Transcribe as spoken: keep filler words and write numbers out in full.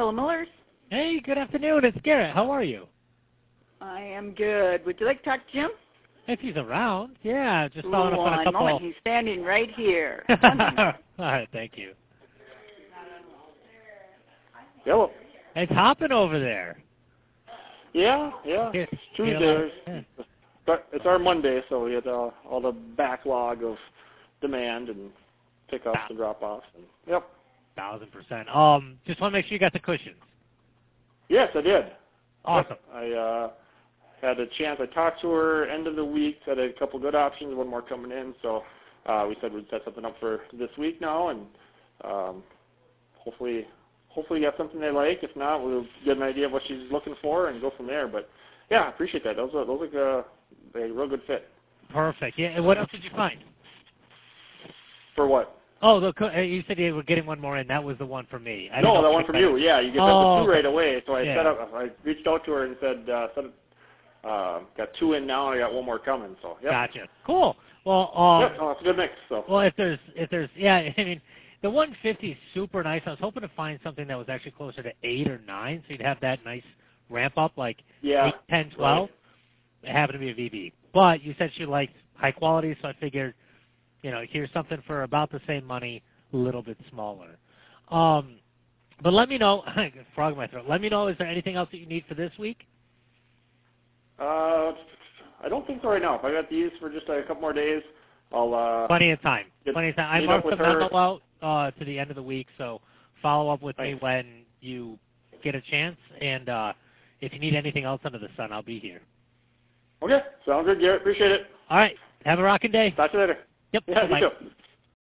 Hello, Millers. Hey, good afternoon. It's Garrett. How are you? I am good. Would you like to talk to Jim? If he's around, yeah. Just Ooh, following up on a one couple. moment. He's standing right here. All right, thank you. Hello. It's hopping over there. Yeah, yeah. Here, It's here, Tuesday. yeah. But it's our Monday, so we had uh, all the backlog of demand and pickups and drop-offs. And, yep. Thousand percent. Um, just want to make sure you got the cushions. Yes, I did. Awesome. Yep. I uh, had a chance. I talked to her end of the week. Said I had a couple good options, one more coming in. So uh, we said we'd set something up for this week now, and um, hopefully, hopefully get something they like. If not, we'll get an idea of what she's looking for and go from there. But yeah, I appreciate that. Those are those are uh, a real good fit. Perfect. Yeah. And what else did you find? For what? Oh, the, co- uh, you said you were getting one more in. That was the one for me. I didn't No, know that if one you from got you. it. Yeah, you get Oh, the two okay. right away. So I Yeah. set up. I reached out to her and said, uh, set up, uh, got two in now. And I got one more coming. So yep. Gotcha. Cool. Well, um, Yep, no, it's a good mix. So well, if there's if there's yeah, I mean, the one fifty is super nice. I was hoping to find something that was actually closer to eight or nine, so you'd have that nice ramp up like yeah, eight, ten, twelve. It happened to be a V B, but you said she liked high quality, so I figured, you know, here's something for about the same money, a little bit smaller. Um, but let me know, frog in my throat. Let me know, is there anything else that you need for this week? Uh, I don't think so right now. If I got these for just a couple more days, I'll uh. Plenty of time. Get, Plenty of time. I meet marked up the with her. memo out uh, to the end of the week, so follow up with me Thanks. when you get a chance. And uh, if you need anything else under the sun, I'll be here. Okay, sounds good, Garrett. Appreciate it. All right. Have a rocking day. Talk to you later. Yep. Yeah, Bye-bye. you too.